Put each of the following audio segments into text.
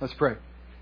Let's pray.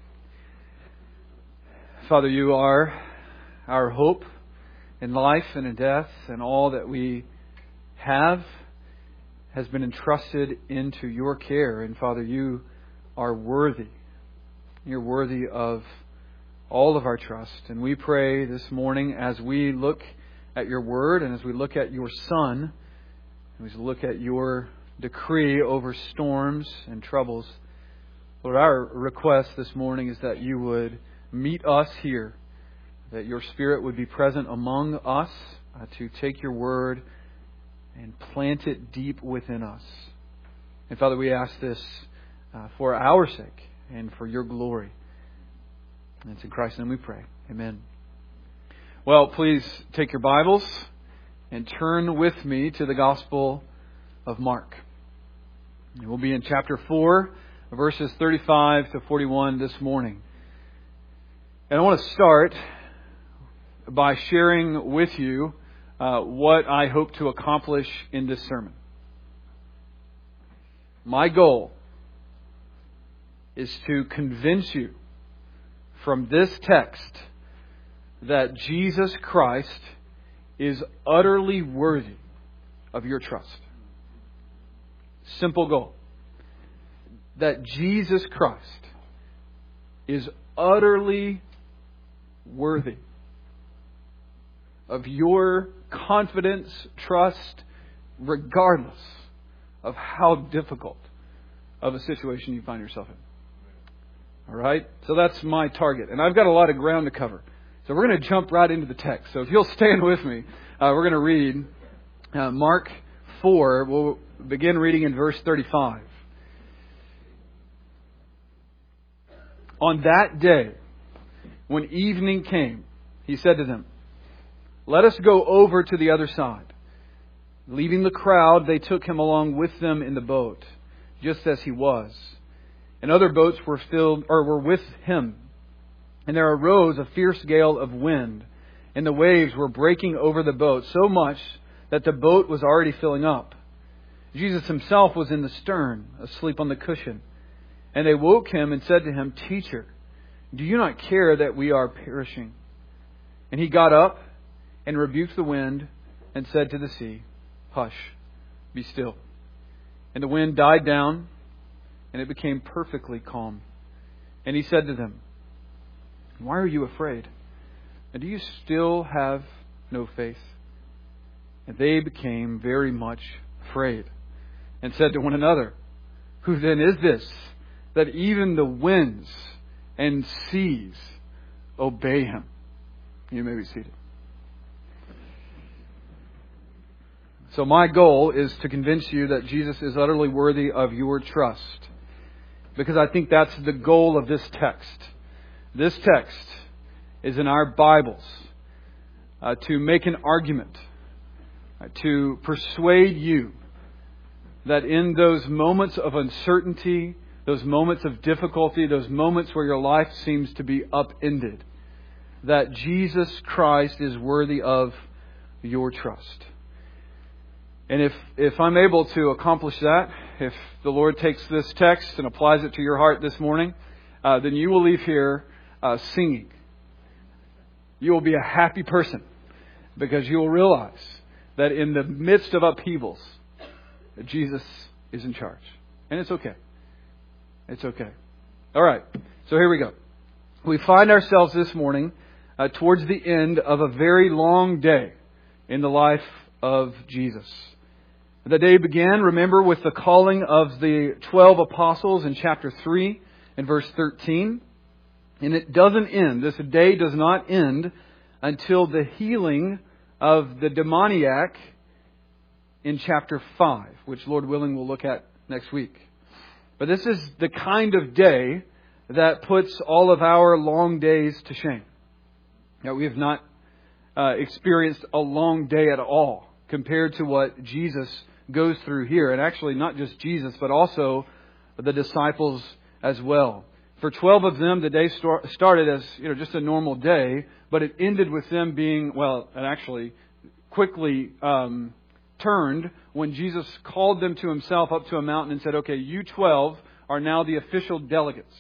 Father, you are our hope in life and in death, and all that we have has been entrusted into your care. And Father, you are worthy. You're worthy of all of our trust. And we pray this morning, as we look at your word and as we look at your Son, and as we look at your decree over storms and troubles, Lord, our request this morning is that you would meet us here, that your Spirit would be present among us to take your word and plant it deep within us. And Father, we ask this for our sake and for your glory. And it's in Christ's name we pray. Amen. Well, please take your Bibles and turn with me to the Gospel of Mark. We'll be in chapter 4, verses 35 to 41 this morning. And I want to start by sharing with you what I hope to accomplish in this sermon. My goal is to convince you from this text that Jesus Christ is utterly worthy of your trust. Simple goal. That Jesus Christ is utterly worthy of your confidence, trust, regardless of how difficult of a situation you find yourself in. All right? So that's my target. And I've got a lot of ground to cover. So we're going to jump right into the text. So if you'll stand with me, we're going to read Mark 4. We'll begin reading in verse 35. On that day, when evening came, he said to them, "Let us go over to the other side." Leaving the crowd, they took him along with them in the boat, just as he was. And other boats were with him. And there arose a fierce gale of wind, and the waves were breaking over the boat so much that the boat was already filling up. Jesus himself was in the stern, asleep on the cushion. And they woke him and said to him, "Teacher, do you not care that we are perishing?" And he got up and rebuked the wind and said to the sea, "Hush, be still." And the wind died down, and it became perfectly calm. And he said to them, "Why are you afraid? And do you still have no faith?" And they became very much afraid and said to one another, "Who then is this, that even the winds and seas obey him?" You may be seated. So my goal is to convince you that Jesus is utterly worthy of your trust, because I think that's the goal of this text. This text is in our Bibles to make an argument, to persuade you that in those moments of uncertainty, those moments of difficulty, those moments where your life seems to be upended, that Jesus Christ is worthy of your trust. And if I'm able to accomplish that, if the Lord takes this text and applies it to your heart this morning, then you will leave here singing. You will be a happy person, because you will realize that in the midst of upheavals, that Jesus is in charge. And it's okay. It's okay. All right. So here we go. We find ourselves this morning towards the end of a very long day in the life of Jesus. The day began, remember, with the calling of the 12 apostles in chapter 3 and verse 13. And it doesn't end. This day does not end until the healing of the demoniac in chapter 5, which, Lord willing, we'll look at next week. But this is the kind of day that puts all of our long days to shame. Now, we have not experienced a long day at all compared to what Jesus goes through here. And actually, not just Jesus, but also the disciples as well. For 12 of them, the day started as just a normal day, but it ended with them being, it actually quickly turned when Jesus called them to himself up to a mountain and said, "Okay, you 12 are now the official delegates.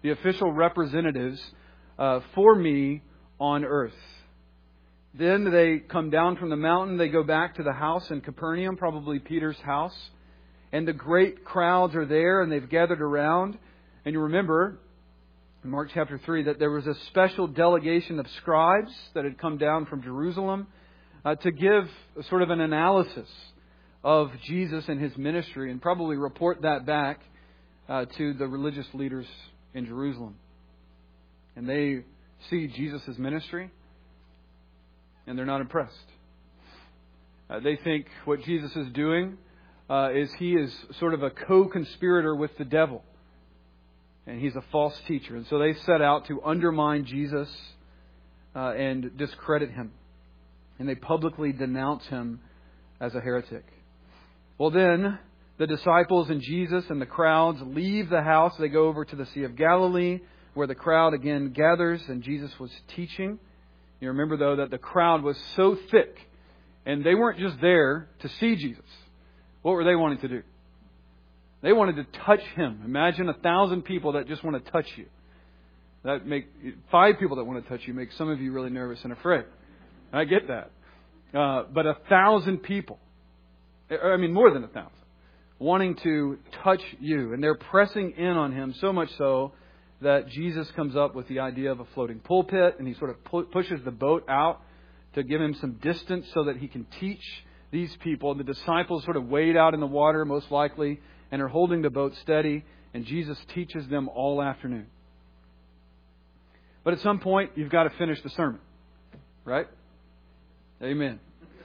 the official representatives for me on earth. Then they come down from the mountain. They go back to the house in Capernaum, probably Peter's house. And the great crowds are there, and they've gathered around. And you remember, in Mark chapter 3, that there was a special delegation of scribes that had come down from Jerusalem to give sort of an analysis of Jesus and His ministry, and probably report that back to the religious leaders in Jerusalem. And they see Jesus' ministry, and they're not impressed. They think what Jesus is doing is He is sort of a co-conspirator with the devil. And He's a false teacher. And so they set out to undermine Jesus and discredit Him. And they publicly denounce Him as a heretic. Well, then the disciples and Jesus and the crowds leave the house. They go over to the Sea of Galilee, where the crowd again gathers and Jesus was teaching. You remember, though, that the crowd was so thick, and they weren't just there to see Jesus. What were they wanting to do? They wanted to touch Him. Imagine 1,000 people that just want to touch you. That make 5 people that want to touch you make some of you really nervous and afraid. I get that. But 1,000 people, I mean more than 1,000, wanting to touch you. And they're pressing in on Him, so much so that Jesus comes up with the idea of a floating pulpit, and He sort of pushes the boat out to give Him some distance so that He can teach these people. And the disciples sort of wade out in the water, most likely, and are holding the boat steady, and Jesus teaches them all afternoon. But at some point, you've got to finish the sermon. Right? Amen.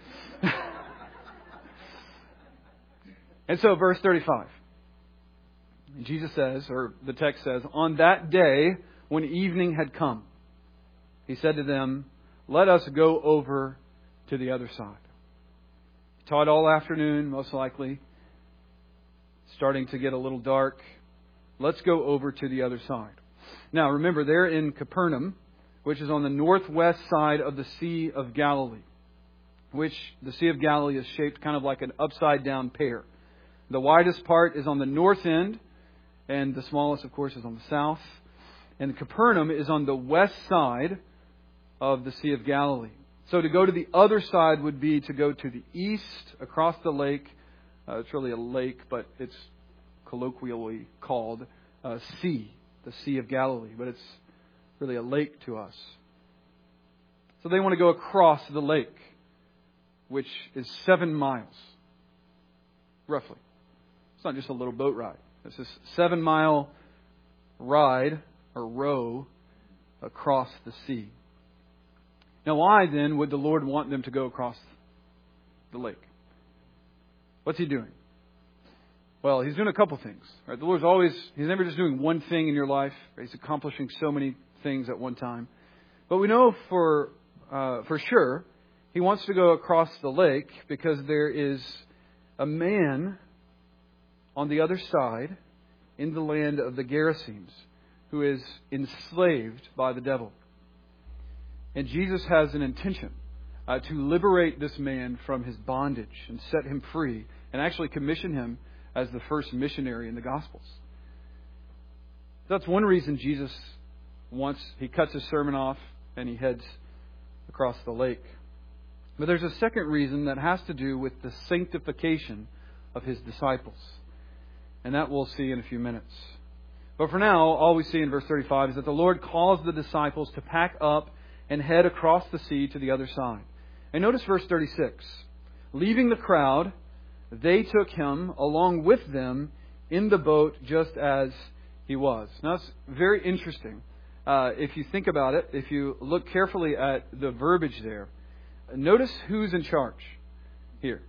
And so, verse 35. Jesus says, or the text says, on that day, when evening had come, He said to them, let us go over to the other side. He taught all afternoon, most likely. Starting to get a little dark. Let's go over to the other side. Now, remember, they're in Capernaum, which is on the northwest side of the Sea of Galilee, which the Sea of Galilee is shaped kind of like an upside-down pear. The widest part is on the north end, and the smallest, of course, is on the south. And Capernaum is on the west side of the Sea of Galilee. So to go to the other side would be to go to the east, across the lake. It's really a lake, but it's colloquially called sea, the Sea of Galilee. But it's really a lake to us. So they want to go across the lake, which is 7 miles, roughly. It's not just a little boat ride. It's this 7-mile ride or row across the sea. Now, why then would the Lord want them to go across the lake? What's He doing? Well, He's doing a couple things. Right? The Lord's He's never just doing one thing in your life. He's accomplishing so many things at one time. But we know for sure He wants to go across the lake because there is a man on the other side in the land of the Gerasenes who is enslaved by the devil. And Jesus has an intention to liberate this man from his bondage and set him free, and actually commission him as the first missionary in the Gospels. That's one reason Jesus He cuts his sermon off and He heads across the lake. But there's a second reason that has to do with the sanctification of His disciples. And that we'll see in a few minutes. But for now, all we see in verse 35 is that the Lord calls the disciples to pack up and head across the sea to the other side. And notice verse 36. Leaving the crowd, they took Him along with them in the boat just as He was. Now, it's very interesting. If you think about it, if you look carefully at the verbiage there, notice who's in charge here.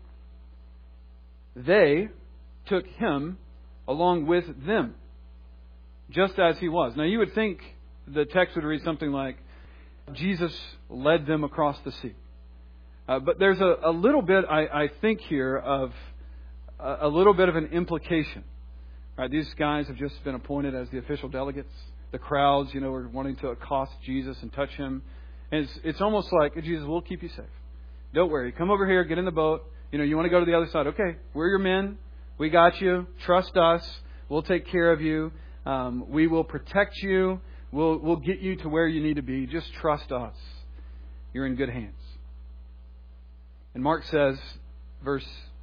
They took Him along with them, just as He was. Now, you would think the text would read something like, Jesus led them across the sea. But there's a little bit, I think here, of a little bit of an implication. Right? These guys have just been appointed as the official delegates. The crowds, are wanting to accost Jesus and touch Him. And it's almost like, Jesus, we'll keep you safe. Don't worry. Come over here, get in the boat. You want to go to the other side. Okay, we're your men. We got you. Trust us. We'll take care of you. We will protect you. We'll get you to where you need to be. Just trust us. You're in good hands. And Mark says, verse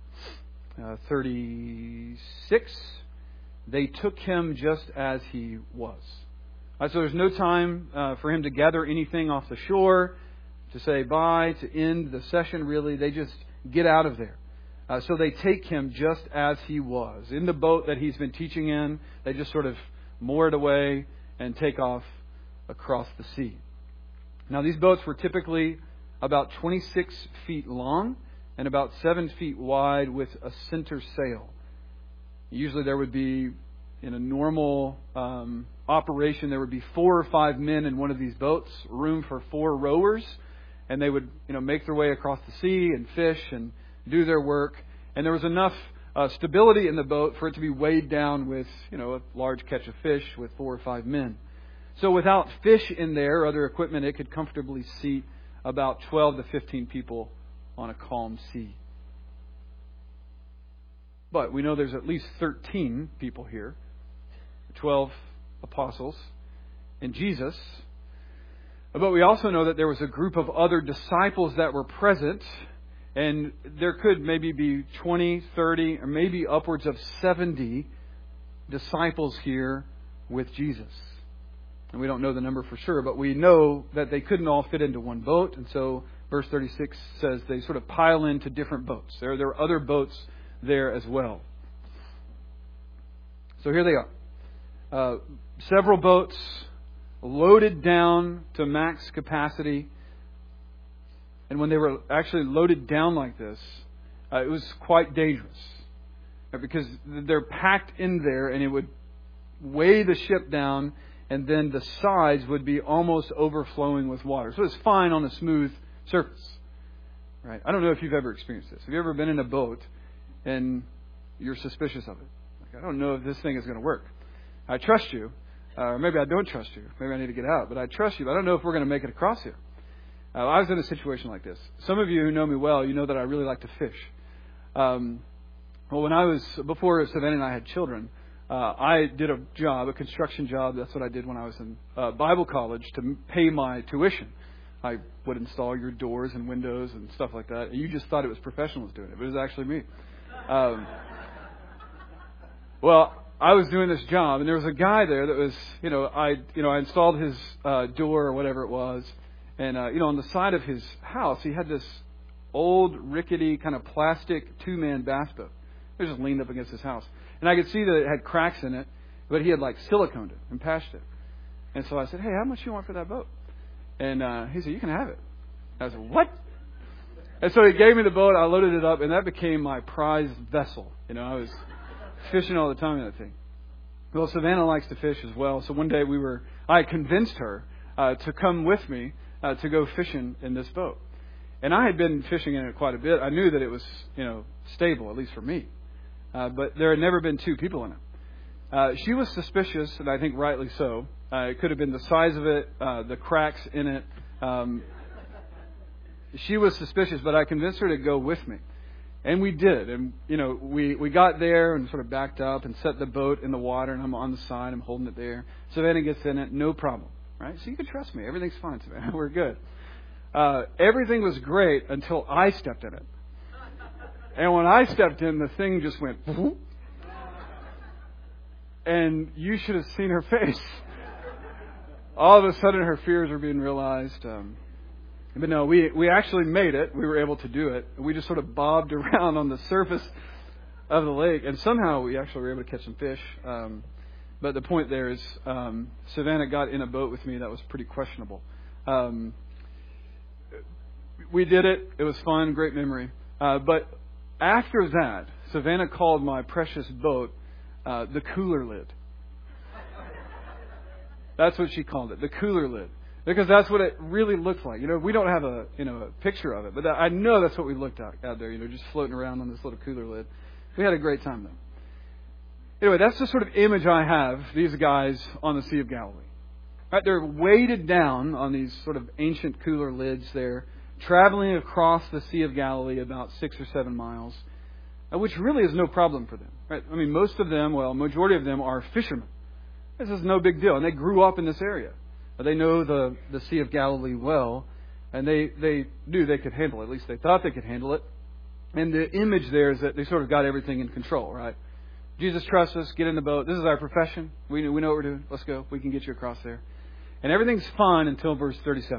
36, they took him just as he was. So there's no time for him to gather anything off the shore, to say bye, to end the session, really. They just get out of there. So they take him just as he was. In the boat that he's been teaching in, they just sort of moor it away and take off across the sea. Now, these boats were typically about 26 feet long and about 7 feet wide with a center sail. Usually there would be, in a normal operation, there would be 4 or 5 men in one of these boats, room for 4 rowers, and they would make their way across the sea and fish and do their work. And there was enough stability in the boat for it to be weighed down with a large catch of fish with 4 or 5 men. So without fish in there or other equipment, it could comfortably seat about 12 to 15 people on a calm sea. But we know there's at least 13 people here, 12 apostles, and Jesus. But we also know that there was a group of other disciples that were present, and there could maybe be 20, 30, or maybe upwards of 70 disciples here with Jesus. And we don't know the number for sure, but we know that they couldn't all fit into one boat. And so verse 36 says they sort of pile into different boats. There are other boats there as well. So here they are. Several boats loaded down to max capacity. And when they were actually loaded down like this, it was quite dangerous. Because they're packed in there and it would weigh the ship down, and then the sides would be almost overflowing with water. So it's fine on a smooth surface. Right? I don't know if you've ever experienced this. Have you ever been in a boat and you're suspicious of it? Like, I don't know if this thing is going to work. I trust you. Or maybe I don't trust you. Maybe I need to get out. But I trust you. But I don't know if we're going to make it across here. I was in a situation like this. Some of you who know me well, you know that I really like to fish. Before Savannah and I had children, I did a construction job. That's what I did when I was in Bible college to pay my tuition. I would install your doors and windows and stuff like that. You just thought it was professionals doing it, but it was actually me. Well, I was doing this job, and there was a guy there that was, I installed his door or whatever it was, and on the side of his house, he had this old, rickety, kind of plastic 2-man bass boat. It was just leaned up against his house. And I could see that it had cracks in it, but he had siliconed it and patched it. And so I said, hey, how much do you want for that boat? And he said, you can have it. I said, what? And so he gave me the boat, I loaded it up, and that became my prized vessel. I was fishing all the time in that thing. Well, Savannah likes to fish as well, so one day I convinced her to come with me to go fishing in this boat. And I had been fishing in it quite a bit. I knew that it was, stable, at least for me. But there had never been 2 people in it. She was suspicious, and I think rightly so. It could have been the size of it, the cracks in it. She was suspicious, but I convinced her to go with me. And we did. And, we got there and sort of backed up and set the boat in the water, and I'm on the side. I'm holding it there. Savannah gets in it, no problem. Right? So you can trust me. Everything's fine, Savannah. We're good. Everything was great until I stepped in it. And when I stepped in, the thing just went... And you should have seen her face. All of a sudden, her fears were being realized. But no, we actually made it. We were able to do it. We just sort of bobbed around on the surface of the lake. And somehow we actually were able to catch some fish. But the point there is, Savannah got in a boat with me that was pretty questionable. We did it. It was fun. Great memory. But after that, Savannah called my precious boat the cooler lid. That's what she called it, the cooler lid. Because that's what it really looked like. We don't have a picture of it, but I know that's what we looked at out there, just floating around on this little cooler lid. We had a great time, though. Anyway, that's the sort of image I have, these guys on the Sea of Galilee. Right, they're weighted down on these sort of ancient cooler lids. They're traveling across the Sea of Galilee about 6 or 7 miles, which really is no problem for them. Right? I mean, majority of them are fishermen. This is no big deal. And they grew up in this area. They know the Sea of Galilee well. And they knew they could handle it. At least they thought they could handle it. And the image there is that they sort of got everything in control, right? Jesus trusts us. Get in the boat. This is our profession. We know what we're doing. Let's go. We can get you across there. And everything's fine until verse 37.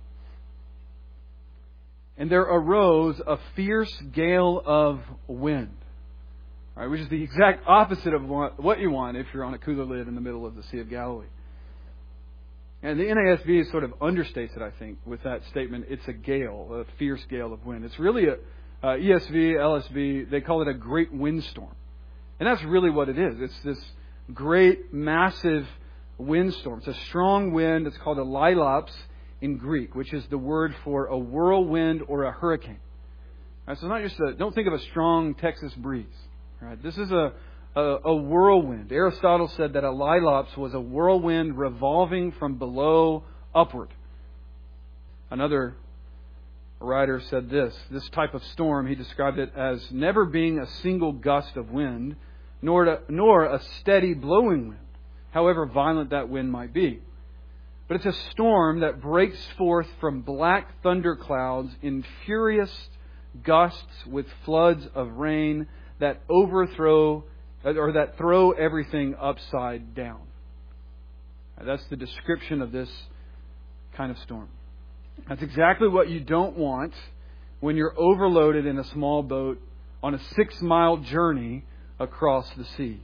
And there arose a fierce gale of wind. All right, which is the exact opposite of what you want if you're on a cooler lid in the middle of the Sea of Galilee. And the NASB sort of understates it, I think, with that statement. It's a gale, a fierce gale of wind. It's really ESV, LSB, they call it a great windstorm. And that's really what it is. It's this great, massive windstorm. It's a strong wind. It's called a lilops in Greek, which is the word for a whirlwind or a hurricane. Right, so it's not just don't think of a strong Texas breeze. Right? This is a whirlwind. Aristotle said that a lilops was a whirlwind revolving from below upward. Another writer said this type of storm, he described it as never being a single gust of wind, nor a steady blowing wind, however violent that wind might be. But it's a storm that breaks forth from black thunder clouds in furious gusts with floods of rain that overthrow or that throw everything upside down. That's the description of this kind of storm. That's exactly what you don't want when you're overloaded in a small boat on a 6-mile journey across the sea.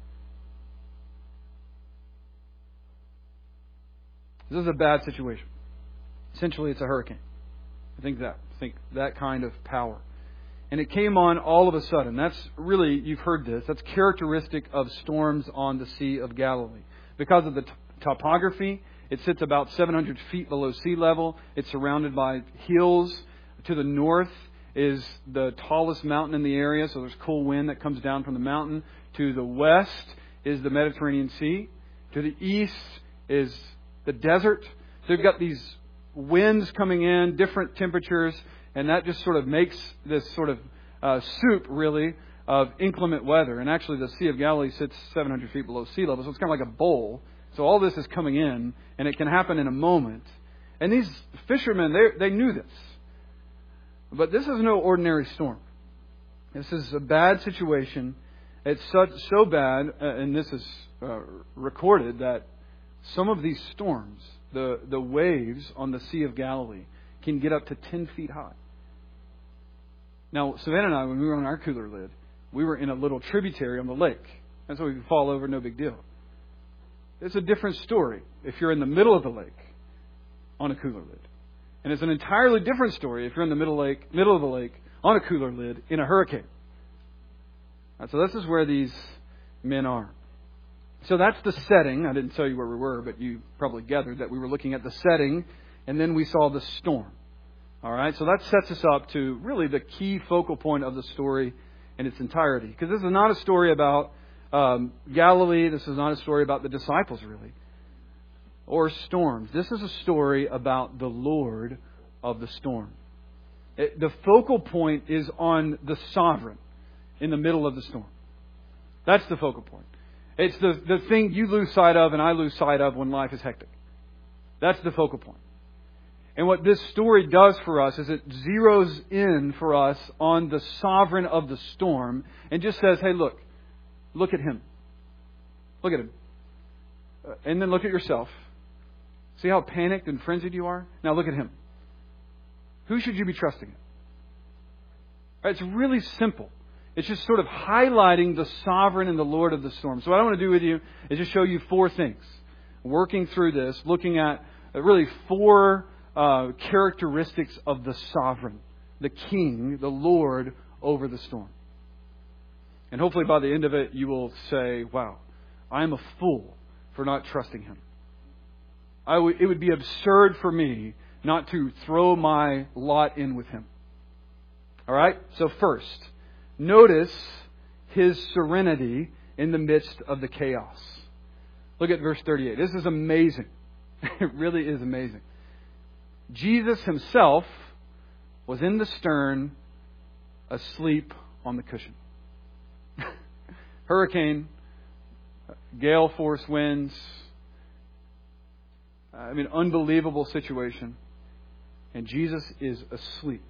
This is a bad situation. Essentially, it's a hurricane. I think that kind of power. And it came on all of a sudden. That's really, you've heard this, that's characteristic of storms on the Sea of Galilee. Because of the topography, it sits about 700 feet below sea level. It's surrounded by hills. To the north is the tallest mountain in the area, so there's cool wind that comes down from the mountain. To the west is the Mediterranean Sea. To the east is the desert. So you've got these winds coming in, different temperatures, and that just sort of makes this sort of soup, really, of inclement weather. And actually, the Sea of Galilee sits 700 feet below sea level, so it's kind of like a bowl. So all this is coming in, and it can happen in a moment. And these fishermen, they knew this. But this is no ordinary storm. This is a bad situation. It's so bad, and this is recorded, that some of these storms, the waves on the Sea of Galilee, can get up to 10 feet high. Now, Savannah and I, when we were on our cooler lid, we were in a little tributary on the lake. That's why we could fall over, no big deal. It's a different story if you're in the middle of the lake on a cooler lid. And it's an entirely different story if you're in the middle of the lake on a cooler lid in a hurricane. Right, so this is where these men are. So that's the setting. I didn't tell you where we were, but you probably gathered that we were looking at the setting, and then we saw the storm. All right, so that sets us up to really the key focal point of the story in its entirety. Because this is not a story about Galilee. This is not a story about the disciples, really, or storms. This is a story about the Lord of the storm. The focal point is on the sovereign in the middle of the storm. That's the focal point. It's the thing you lose sight of and I lose sight of when life is hectic. That's the focal point. And what this story does for us is it zeroes in for us on the sovereign of the storm and just says, hey, look at him. Look at him. And then look at yourself. See how panicked and frenzied you are? Now look at him. Who should you be trusting in? It's really simple. It's just sort of highlighting the sovereign and the Lord of the storm. So what I want to do with you is just show you 4 things. Working through this, looking at really 4 characteristics of the sovereign, the King, the Lord over the storm. And hopefully by the end of it, you will say, wow, I am a fool for not trusting Him. It would be absurd for me not to throw my lot in with Him. All right? So first, notice His serenity in the midst of the chaos. Look at verse 38. This is amazing. It really is amazing. Jesus Himself was in the stern, asleep on the cushion. Hurricane, gale force winds. Unbelievable situation. And Jesus is asleep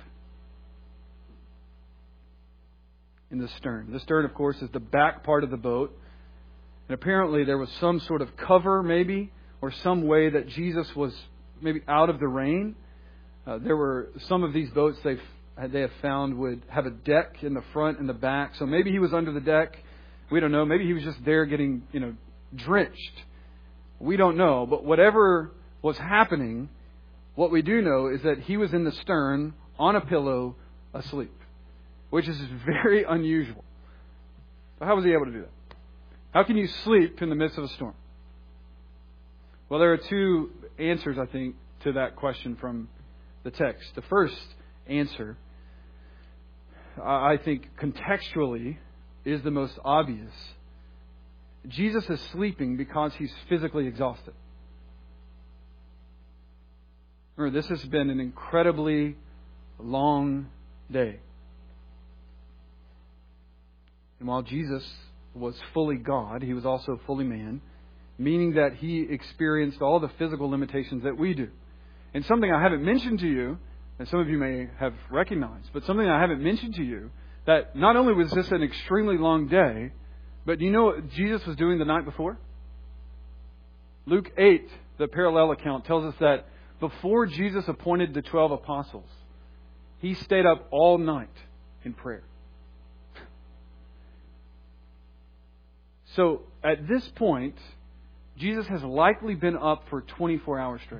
in the stern. The stern, of course, is the back part of the boat. And apparently there was some sort of cover, maybe, or some way that Jesus was maybe out of the rain. There were some of these boats they have found would have a deck in the front and the back. So maybe he was under the deck. We don't know. Maybe he was just there getting, drenched. We don't know. But whatever was happening, what we do know is that he was in the stern on a pillow asleep, which is very unusual. So how was he able to do that? How can you sleep in the midst of a storm? Well, there are two answers, I think, to that question from the text. The first answer, I think, contextually is the most obvious. Jesus is sleeping because he's physically exhausted. Remember, this has been an incredibly long day. And while Jesus was fully God, he was also fully man, meaning that he experienced all the physical limitations that we do. And something I haven't mentioned to you, and some of you may have recognized, but something I haven't mentioned to you, that not only was this an extremely long day, but do you know what Jesus was doing the night before? Luke 8, the parallel account, tells us that before Jesus appointed the 12 apostles, he stayed up all night in prayer. So at this point, Jesus has likely been up for 24 hours straight.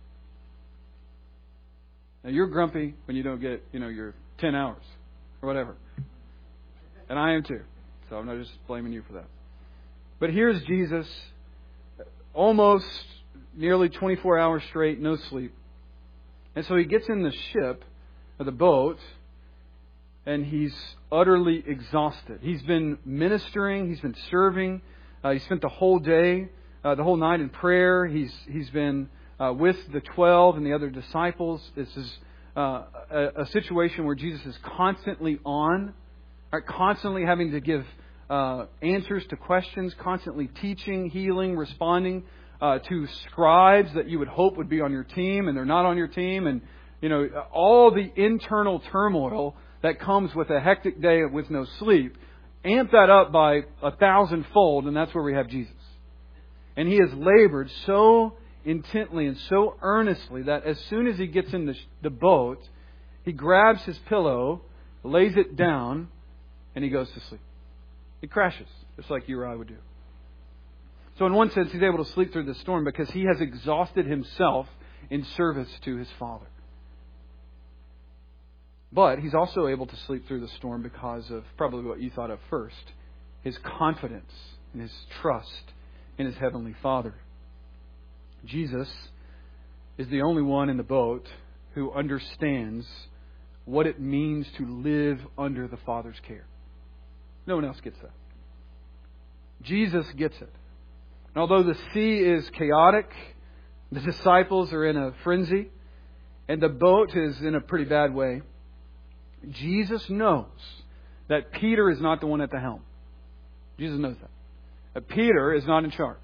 Now you're grumpy when you don't get, your 10 hours or whatever. And I am too. So I'm not just blaming you for that. But here's Jesus, almost nearly 24 hours straight, no sleep. And so he gets in the ship, or the boat, and he's utterly exhausted. He's been ministering, he's been serving, he spent the whole day, the whole night in prayer. He's been with the 12 and the other disciples. This is a situation where Jesus is constantly on, right? Constantly having to give answers to questions, constantly teaching, healing, responding to scribes that you would hope would be on your team, and they're not on your team, and all the internal turmoil that comes with a hectic day with no sleep. Amp that up by 1,000-fold, and that's where we have Jesus. And he has labored so intently and so earnestly that as soon as he gets in the boat, he grabs his pillow, lays it down, and he goes to sleep. He crashes, just like you or I would do. So in one sense, he's able to sleep through the storm because he has exhausted himself in service to his Father. But he's also able to sleep through the storm because of probably what you thought of first, his confidence and his trust in his Heavenly Father. Jesus is the only one in the boat who understands what it means to live under the Father's care. No one else gets that. Jesus gets it. And although the sea is chaotic, the disciples are in a frenzy, and the boat is in a pretty bad way, Jesus knows that Peter is not the one at the helm. Jesus knows that. That Peter is not in charge.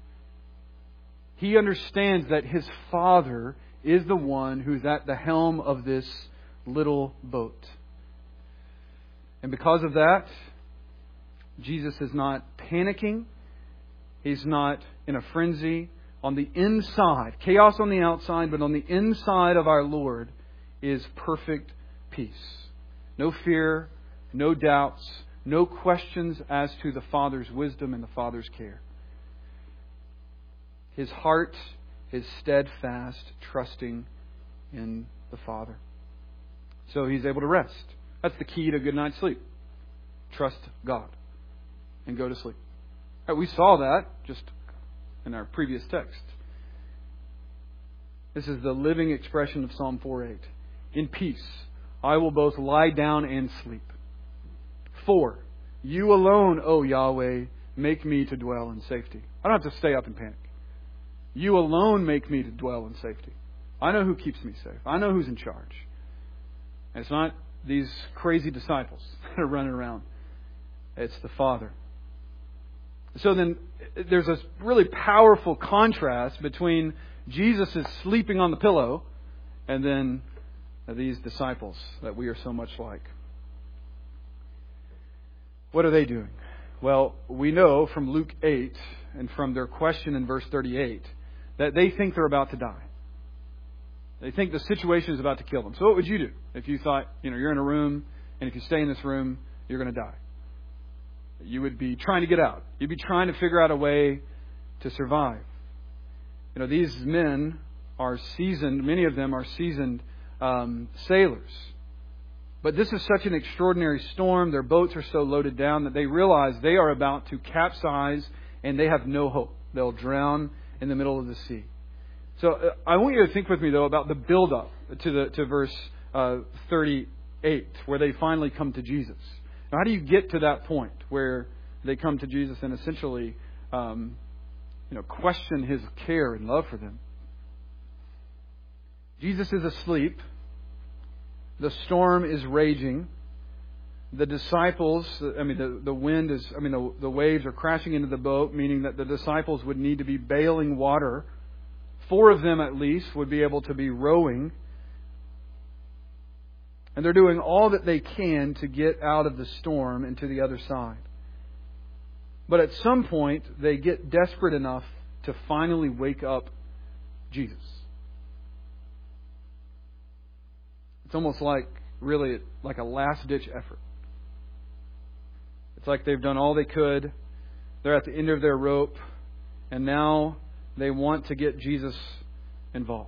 He understands that his Father is the one who's at the helm of this little boat. And because of that, Jesus is not panicking. He's not in a frenzy. On the inside, chaos on the outside, but on the inside of our Lord is perfect peace. No fear, no doubts, no questions as to the Father's wisdom and the Father's care. His heart is steadfast, trusting in the Father. So he's able to rest. That's the key to a good night's sleep. Trust God and go to sleep. Right, we saw that just in our previous text. This is the living expression of Psalm 4:8. In peace, I will both lie down and sleep. 4. You alone, O Yahweh, make me to dwell in safety. I don't have to stay up and panic. You alone make me to dwell in safety. I know who keeps me safe. I know who's in charge. And it's not these crazy disciples that are running around. It's the Father. So then there's a really powerful contrast between Jesus is sleeping on the pillow and then these disciples that we are so much like. What are they doing? Well, we know from Luke 8 and from their question in verse 38 that they think they're about to die. They think the situation is about to kill them. So what would you do if you thought, you're in a room, and if you stay in this room, you're going to die? You would be trying to get out. You'd be trying to figure out a way to survive. These men are seasoned, many of them are seasoned sailors. But this is such an extraordinary storm. Their boats are so loaded down that they realize they are about to capsize and they have no hope. They'll drown in the middle of the sea. So I want you to think with me, though, about the build-up to verse 38, where they finally come to Jesus. Now, how do you get to that point where they come to Jesus and essentially, question His care and love for them? Jesus is asleep. The storm is raging. The disciples, the wind is, the waves are crashing into the boat, meaning that the disciples would need to be bailing water. 4 of them at least would be able to be rowing. And they're doing all that they can to get out of the storm and to the other side. But at some point, they get desperate enough to finally wake up Jesus. It's almost really like a last-ditch effort. It's like they've done all they could. They're at the end of their rope. And now they want to get Jesus involved.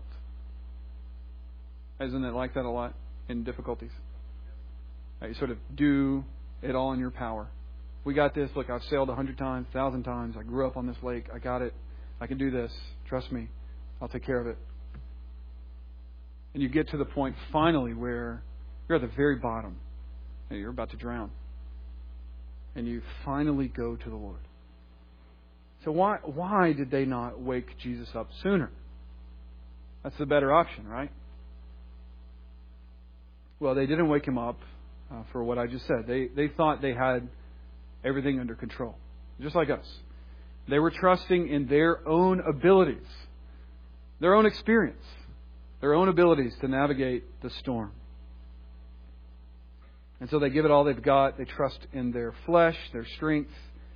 Isn't it like that a lot in difficulties? You sort of do it all in your power. We got this. Look, I've sailed 100 times, 1,000 times. I grew up on this lake. I got it. I can do this. Trust me. I'll take care of it. And you get to the point finally where you're at the very bottom and you're about to drown. And you finally go to the Lord. So why did they not wake Jesus up sooner? That's the better option, right? Well, they didn't wake Him up for what I just said. They thought they had everything under control, just like us. They were trusting in their own abilities, their own experience, their own abilities to navigate the storm. And so they give it all they've got. They trust in their flesh, their strength,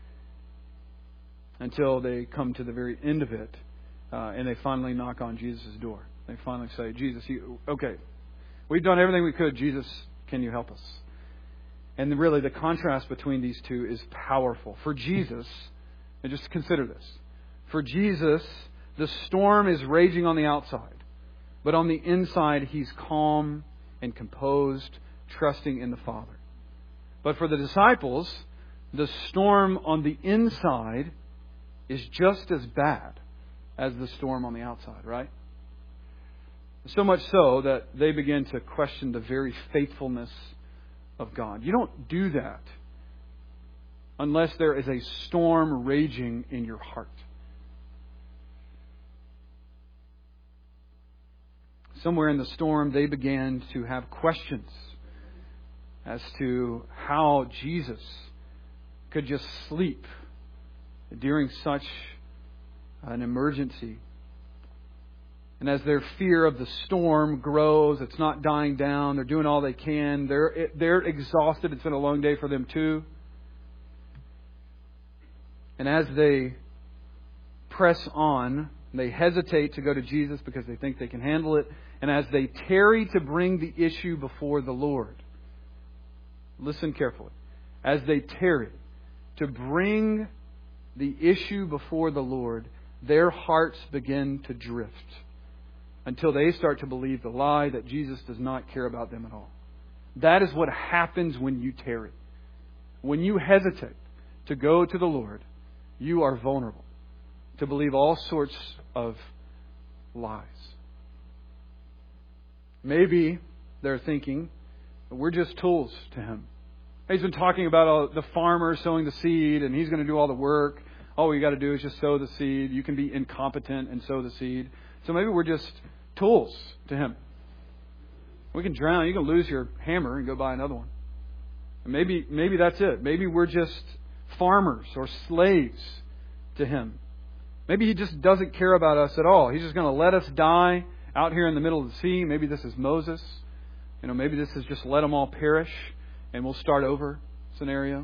until they come to the very end of it, and they finally knock on Jesus' door. They finally say, Jesus, okay, we've done everything we could. Jesus, can you help us? And really the contrast between these two is powerful. For Jesus, and just consider this, for Jesus, the storm is raging on the outside, but on the inside, He's calm and composed, trusting in the Father. But for the disciples, the storm on the inside is just as bad as the storm on the outside, right? So much so that they begin to question the very faithfulness of God. You don't do that unless there is a storm raging in your heart. Somewhere in the storm, they began to have questions as to how Jesus could just sleep during such an emergency. And as their fear of the storm grows, it's not dying down. They're doing all they can. They're exhausted. It's been a long day for them too. And as they press on, they hesitate to go to Jesus because they think they can handle it. And as they tarry to bring the issue before the Lord, listen carefully. As they tarry to bring the issue before the Lord, their hearts begin to drift until they start to believe the lie that Jesus does not care about them at all. That is what happens when you tarry. When you hesitate to go to the Lord, you are vulnerable to believe all sorts of lies. Maybe they're thinking, we're just tools to Him. He's been talking about the farmer sowing the seed, and he's going to do all the work. All you got to do is just sow the seed. You can be incompetent and sow the seed. So maybe we're just tools to Him. We can drown. You can lose your hammer and go buy another one. And maybe that's it. Maybe we're just farmers or slaves to Him. Maybe He just doesn't care about us at all. He's just going to let us die out here in the middle of the sea. Maybe this is Moses. Maybe this is just let them all perish and we'll start over scenario.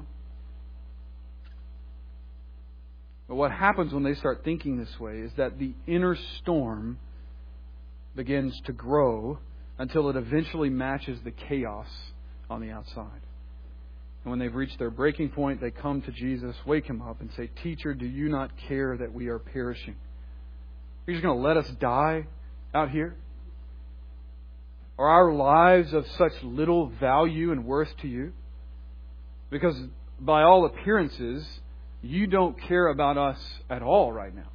But what happens when they start thinking this way is that the inner storm begins to grow until it eventually matches the chaos on the outside. And when they've reached their breaking point, they come to Jesus, wake Him up, and say, "Teacher, do you not care that we are perishing? You're just going to let us die out here? Are our lives of such little value and worth to you? Because by all appearances, you don't care about us at all right now."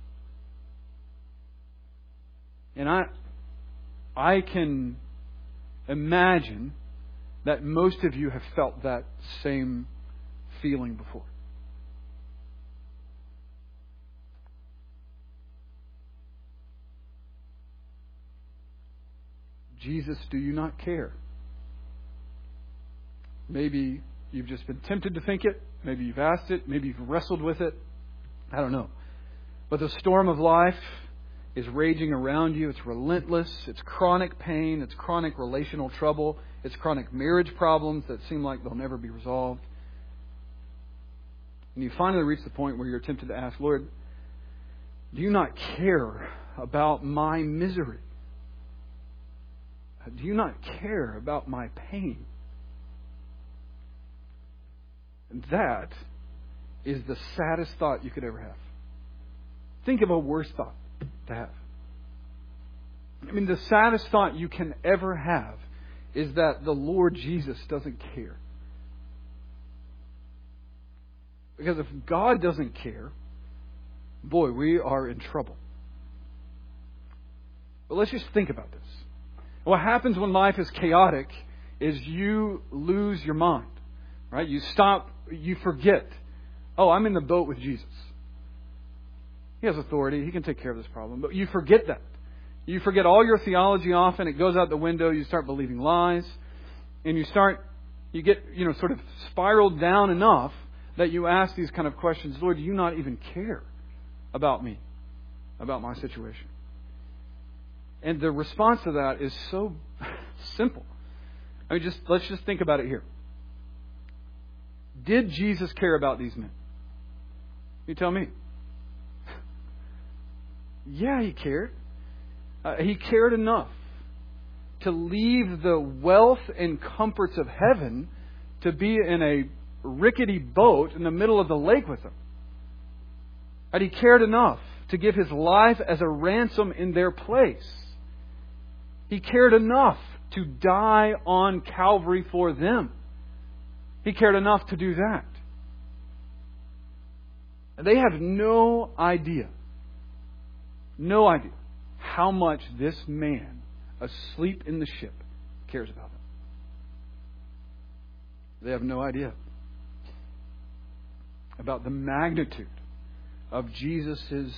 And I can imagine that most of you have felt that same feeling before. Jesus, do you not care? Maybe you've just been tempted to think it. Maybe you've asked it. Maybe you've wrestled with it. I don't know. But the storm of life is raging around you. It's relentless. It's chronic pain. It's chronic relational trouble. It's chronic marriage problems that seem like they'll never be resolved. And you finally reach the point where you're tempted to ask, "Lord, do you not care about my misery? Do you not care about my pain?" And that is the saddest thought you could ever have. Think of a worse thought to have. The saddest thought you can ever have is that the Lord Jesus doesn't care. Because if God doesn't care, boy, we are in trouble. But let's just think about this. What happens when life is chaotic is you lose your mind. Right? You stop, you forget. Oh, I'm in the boat with Jesus. He has authority. He can take care of this problem. But you forget that. You forget all your theology off and it goes out the window. You start believing lies. And you get sort of spiraled down enough that you ask these kind of questions. "Lord, do you not even care about me, about my situation?" And the response to that is so simple. Let's just think about it here. Did Jesus care about these men? You tell me. Yeah, He cared. He cared enough to leave the wealth and comforts of heaven to be in a rickety boat in the middle of the lake with them. And He cared enough to give His life as a ransom in their place. He cared enough to die on Calvary for them. He cared enough to do that. And they have no idea how much this man asleep in the ship cares about them. They have no idea about the magnitude of Jesus'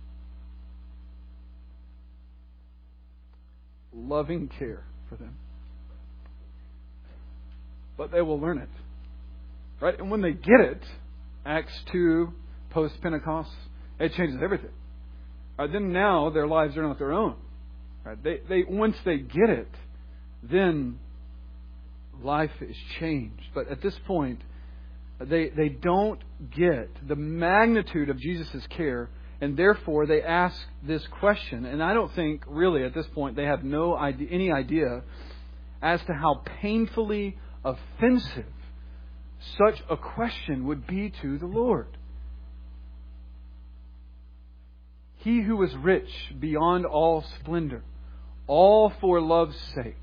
loving care for them. But they will learn it. Right? And when they get it, Acts 2, post-Pentecost, it changes everything. Then now their lives are not their own. Right? They once they get it, then life is changed. But at this point, they don't get the magnitude of Jesus' care, and therefore they ask this question. And I don't think really at this point they have any idea as to how painfully offensive such a question would be to the Lord. He who was rich beyond all splendor, all for love's sake,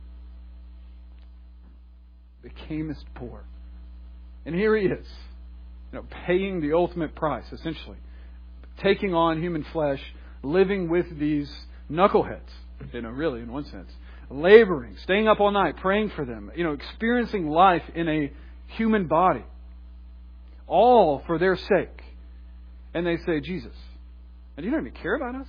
becamest poor. And here He is, paying the ultimate price, essentially. Taking on human flesh, living with these knuckleheads, really in one sense. Laboring, staying up all night, praying for them, experiencing life in a human body. All for their sake. And they say, "Jesus, and you don't even care about us?"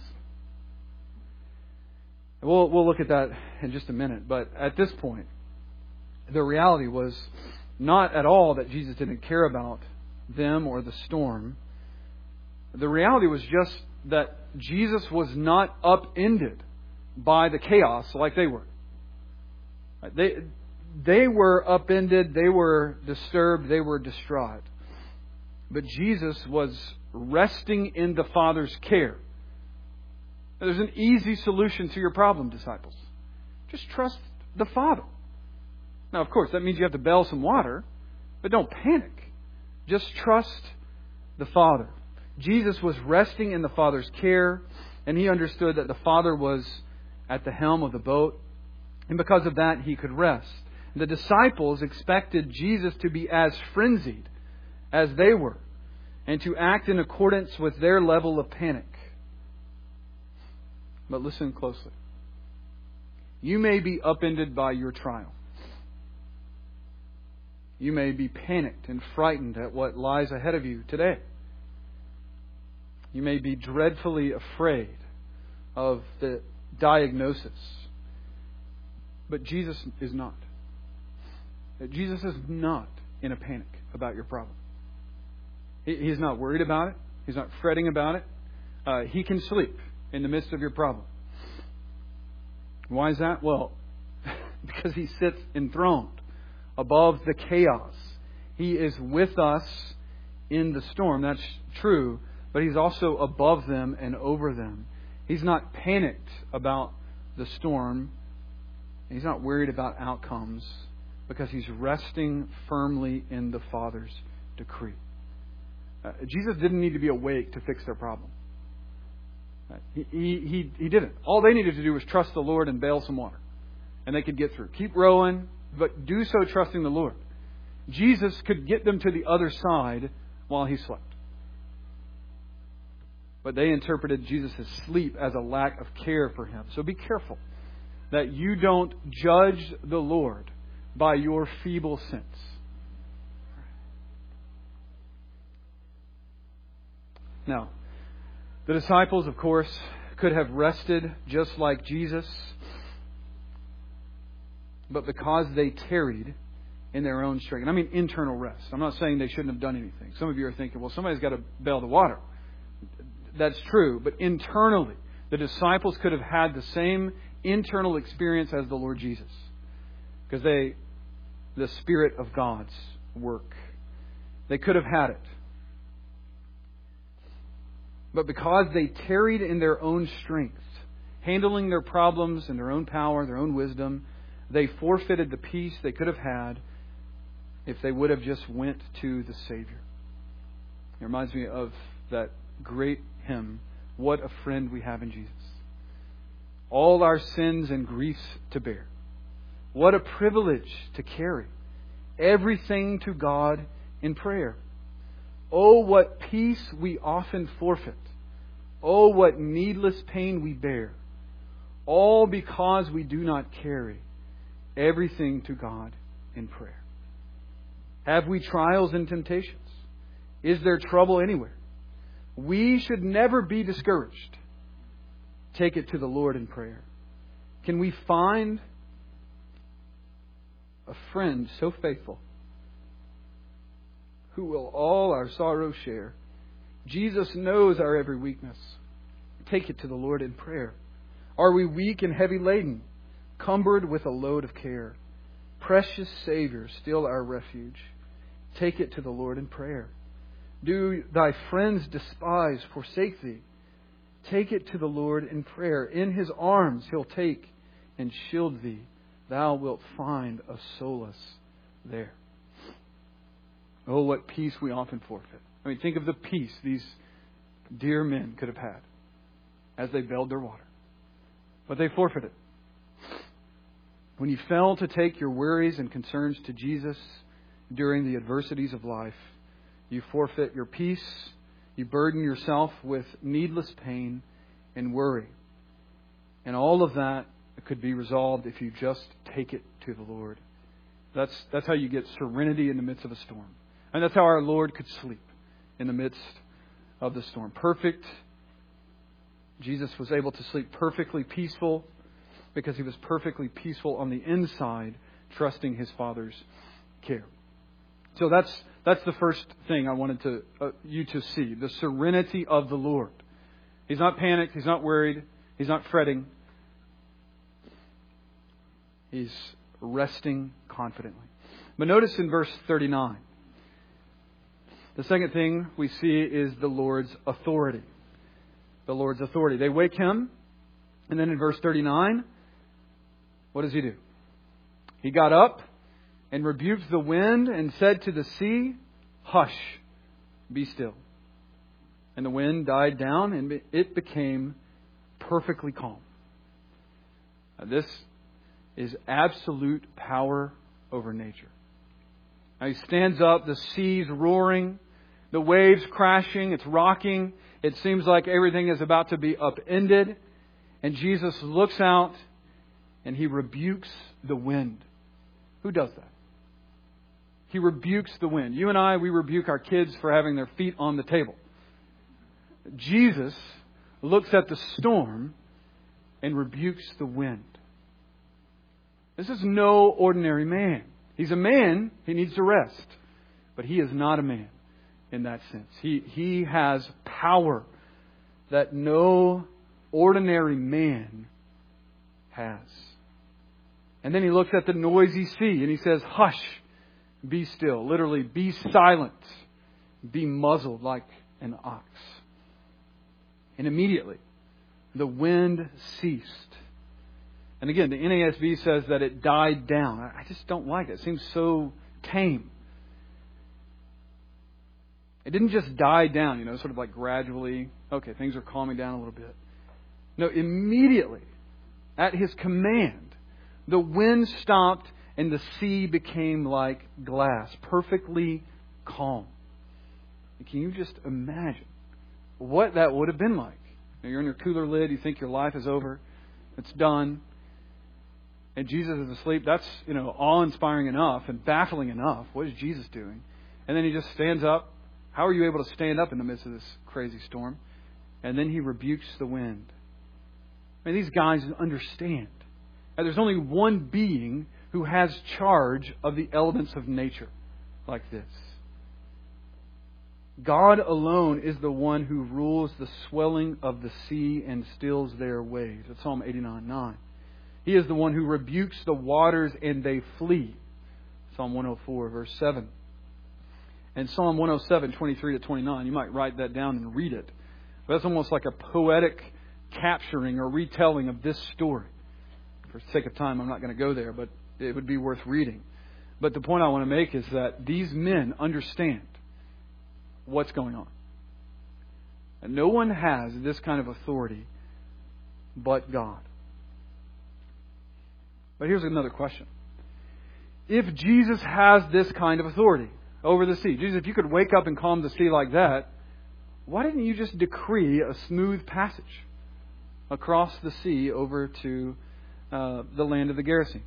We'll look at that in just a minute. But at this point, the reality was not at all that Jesus didn't care about them or the storm. The reality was just that Jesus was not upended by the chaos like they were. They were upended, they were disturbed, they were distraught. But Jesus was resting in the Father's care. There's an easy solution to your problem, disciples. Just trust the Father. Now, of course, that means you have to bail some water, but don't panic. Just trust the Father. Jesus was resting in the Father's care, and He understood that the Father was at the helm of the boat, and because of that, He could rest. The disciples expected Jesus to be as frenzied as they were, and to act in accordance with their level of panic. But listen closely. You may be upended by your trial. You may be panicked and frightened at what lies ahead of you today. You may be dreadfully afraid of the diagnosis. But Jesus is not. Jesus is not in a panic about your problem. He's not worried about it. He's not fretting about it. He can sleep in the midst of your problem. Why is that? Well, because He sits enthroned above the chaos. He is with us in the storm. That's true. But He's also above them and over them. He's not panicked about the storm. He's not worried about outcomes because He's resting firmly in the Father's decree. Jesus didn't need to be awake to fix their problem. He didn't. All they needed to do was trust the Lord and bail some water. And they could get through. Keep rowing, but do so trusting the Lord. Jesus could get them to the other side while He slept. But they interpreted Jesus' sleep as a lack of care for Him. So be careful that you don't judge the Lord by your feeble sense. Now, the disciples, of course, could have rested just like Jesus, but because they tarried in their own strength. And I mean internal rest. I'm not saying they shouldn't have done anything. Some of you are thinking, well, somebody's got to bail the water. That's true, but internally, the disciples could have had the same internal experience as the Lord Jesus. Because the Spirit of God's work. They could have had it. But because they tarried in their own strength, handling their problems in their own power, their own wisdom, they forfeited the peace they could have had if they would have just went to the Savior. It reminds me of that great hymn, What a Friend We Have in Jesus. All our sins and griefs to bear. What a privilege to carry everything to God in prayer. Oh, what peace we often forfeit. Oh, what needless pain we bear. All because we do not carry everything to God in prayer. Have we trials and temptations? Is there trouble anywhere? We should never be discouraged. Take it to the Lord in prayer. Can we find a friend so faithful who will all our sorrows share? Jesus knows our every weakness. Take it to the Lord in prayer. Are we weak and heavy laden, cumbered with a load of care? Precious Savior, still our refuge. Take it to the Lord in prayer. Do thy friends despise, forsake thee? Take it to the Lord in prayer. In His arms He'll take and shield thee. Thou wilt find a solace there. Oh, what peace we often forfeit. I mean, think of the peace these dear men could have had as they bailed their water. But they forfeited. When you fail to take your worries and concerns to Jesus during the adversities of life, you forfeit your peace. You burden yourself with needless pain and worry. And all of that could be resolved if you just take it to the Lord. That's how you get serenity in the midst of a storm. And that's how our Lord could sleep in the midst of the storm. Perfect. Jesus was able to sleep perfectly peaceful because He was perfectly peaceful on the inside, trusting His Father's care. So that's That's the first thing I wanted you to see. The serenity of the Lord. He's not panicked. He's not worried. He's not fretting. He's resting confidently. But notice in verse 39, the second thing we see is the Lord's authority. The Lord's authority. They wake him, and then in verse 39, what does he do? He got up and rebuked the wind and said to the sea, "Hush, be still." And the wind died down and it became perfectly calm. Now, this is absolute power over nature. Now, he stands up, the sea's roaring, the waves crashing, it's rocking. It seems like everything is about to be upended. And Jesus looks out and he rebukes the wind. Who does that? He rebukes the wind. You and I, we rebuke our kids for having their feet on the table. Jesus looks at the storm and rebukes the wind. This is no ordinary man. He's a man. He needs to rest. But he is not a man in that sense. He has power that no ordinary man has. And then he looks at the noisy sea and he says, "Hush, be still." Literally, be silent. Be muzzled like an ox. And immediately, the wind ceased. And again, the NASB says that it died down. I just don't like it. It seems so tame. It didn't just die down, sort of like gradually. Okay, things are calming down a little bit. No, immediately, at his command, the wind stopped and the sea became like glass, perfectly calm. Can you just imagine what that would have been like? You're in your cooler lid, you think your life is over, it's done, and Jesus is asleep. That's, awe-inspiring enough and baffling enough. What is Jesus doing? And then he just stands up. How are you able to stand up in the midst of this crazy storm? And then he rebukes the wind. These guys understand. There's only one being who has charge of the elements of nature like this. God alone is the one who rules the swelling of the sea and stills their waves. That's Psalm 89:9. He is the one who rebukes the waters and they flee. Psalm 104, verse 7. And Psalm 107, 23 to 29. You might write that down and read it. But that's almost like a poetic capturing or retelling of this story. For the sake of time, I'm not going to go there, but it would be worth reading. But the point I want to make is that these men understand what's going on. And no one has this kind of authority but God. But here's another question. If Jesus has this kind of authority over the sea, Jesus, if you could wake up and calm the sea like that, why didn't you just decree a smooth passage across the sea over to the land of the Gerasenes?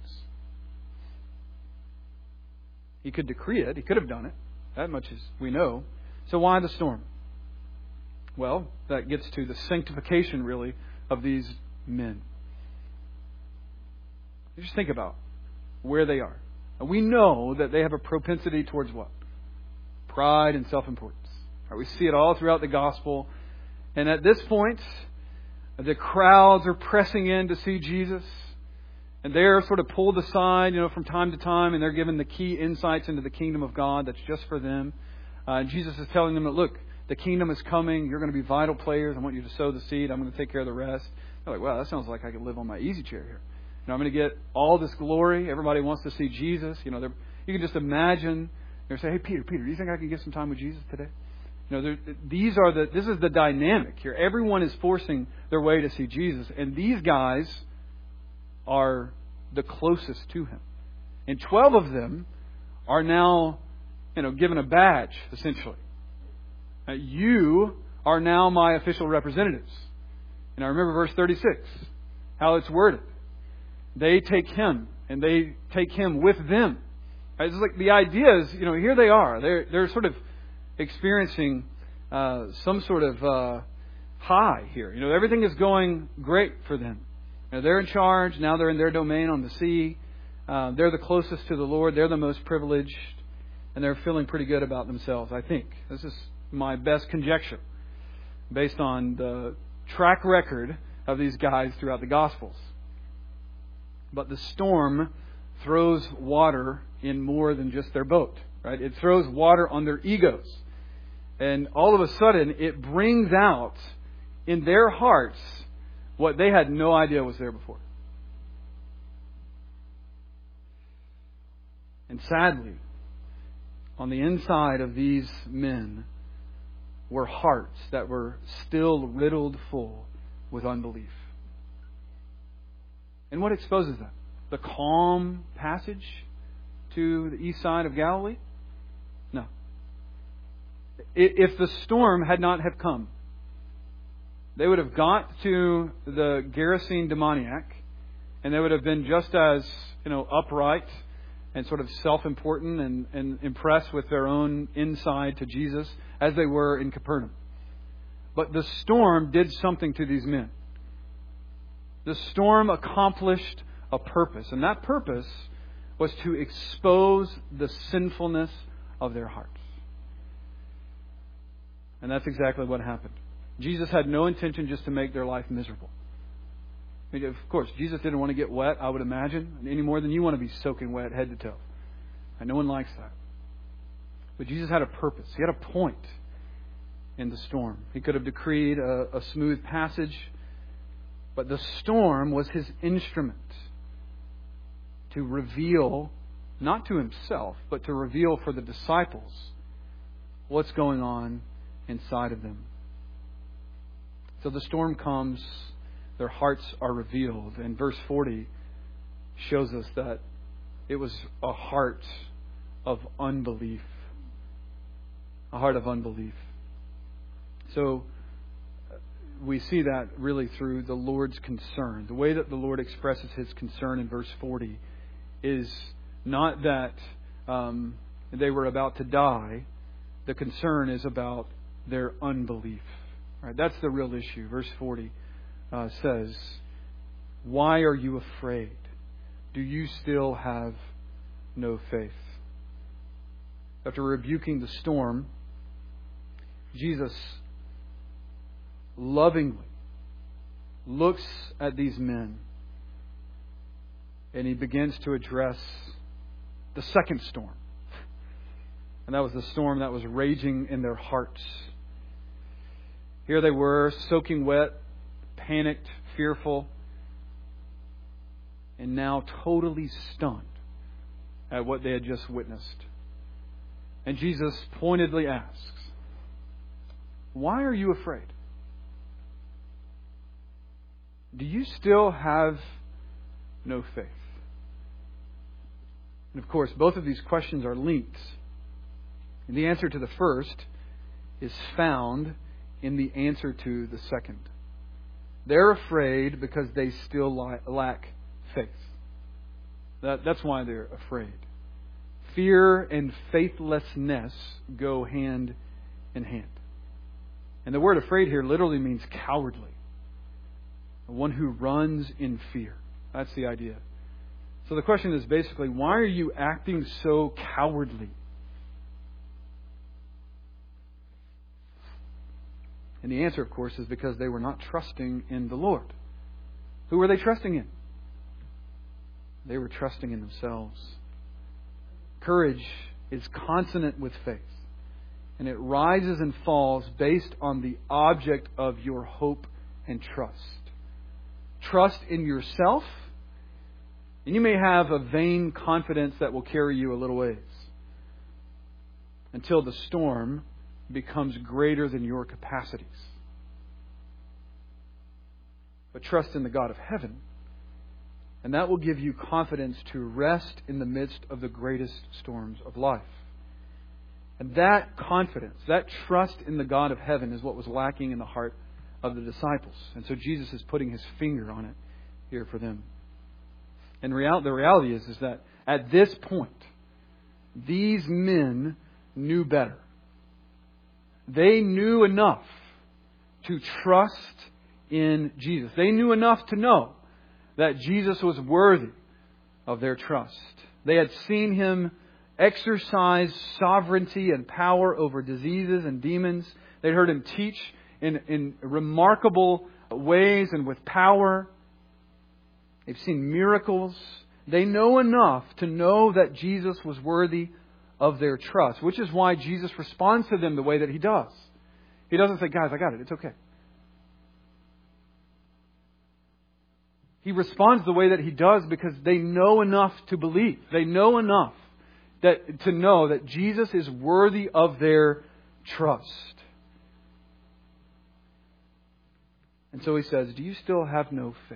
He could decree it. He could have done it. That much as we know. So why the storm? Well, that gets to the sanctification, really, of these men. Just think about where they are. We know that they have a propensity towards what? Pride and self-importance. We see it all throughout the gospel. And at this point, the crowds are pressing in to see Jesus. And they're sort of pulled aside, from time to time. And they're given the key insights into the kingdom of God that's just for them. And Jesus is telling them that, look, the kingdom is coming. You're going to be vital players. I want you to sow the seed. I'm going to take care of the rest. They're like, wow, that sounds like I could live on my easy chair here. I'm going to get all this glory. Everybody wants to see Jesus. You can just imagine. They say, "Hey, Peter, do you think I can get some time with Jesus today?" This is the dynamic here. Everyone is forcing their way to see Jesus, and these guys are the closest to Him. And 12 of them are now, given a badge, essentially. You are now my official representatives. And I remember verse 36, how it's worded. They take Him, and they take Him with them. It's like the idea is, here they are. They're sort of experiencing some sort of high here. Everything is going great for them. They're in charge. Now they're in their domain on the sea. They're the closest to the Lord. They're the most privileged. And they're feeling pretty good about themselves, I think. This is my best conjecture based on the track record of these guys throughout the Gospels. But the storm throws water in more than just their boat, right? It throws water on their egos. And all of a sudden, it brings out in their hearts what they had no idea was there before. And sadly, on the inside of these men were hearts that were still riddled full with unbelief. And what exposes that? The calm passage to the east side of Galilee? No. If the storm had not have come, they would have got to the Gerasene demoniac, and they would have been just as, upright and sort of self-important and impressed with their own inside to Jesus as they were in Capernaum. But the storm did something to these men. The storm accomplished a purpose, and that purpose was to expose the sinfulness of their hearts. And that's exactly what happened. Jesus had no intention just to make their life miserable. I mean, of course, Jesus didn't want to get wet, I would imagine, any more than you want to be soaking wet head to toe. And no one likes that. But Jesus had a purpose. He had a point in the storm. He could have decreed a smooth passage, but the storm was His instrument to reveal, not to Himself, but to reveal for the disciples what's going on inside of them. So the storm comes, their hearts are revealed. And verse 40 shows us that it was a heart of unbelief. A heart of unbelief. So we see that really through the Lord's concern. The way that the Lord expresses His concern in verse 40 is not that they were about to die. The concern is about their unbelief. Right? That's the real issue. Verse 40 says, "Why are you afraid? Do you still have no faith?" After rebuking the storm, Jesus lovingly looks at these men and He begins to address the second storm. And that was the storm that was raging in their hearts. Here they were, soaking wet, panicked, fearful, and now totally stunned at what they had just witnessed. And Jesus pointedly asks, "Why are you afraid? Do you still have no faith?" And of course, both of these questions are linked. And the answer to the first is found in the answer to the second. They're afraid because they still lack faith. That's why they're afraid. Fear and faithlessness go hand in hand. And the word afraid here literally means cowardly. One who runs in fear. That's the idea. So the question is basically, why are you acting so cowardly? And the answer, of course, is because they were not trusting in the Lord. Who were they trusting in? They were trusting in themselves. Courage is consonant with faith. And it rises and falls based on the object of your hope and trust. Trust in yourself. And you may have a vain confidence that will carry you a little ways. Until the storm becomes greater than your capacities. But trust in the God of heaven. And that will give you confidence to rest in the midst of the greatest storms of life. And that confidence, that trust in the God of heaven is what was lacking in the heart of the disciples. And so Jesus is putting His finger on it here for them. And the reality is that at this point, these men knew better. They knew enough to trust in Jesus. They knew enough to know that Jesus was worthy of their trust. They had seen Him exercise sovereignty and power over diseases and demons. They'd heard Him teach in remarkable ways and with power. They've seen miracles. They know enough to know that Jesus was worthy of their trust, which is why Jesus responds to them the way that He does. He doesn't say, guys, I got it. It's okay. He responds the way that He does because they know enough to believe. They know enough to know that Jesus is worthy of their trust. And so He says, do you still have no faith?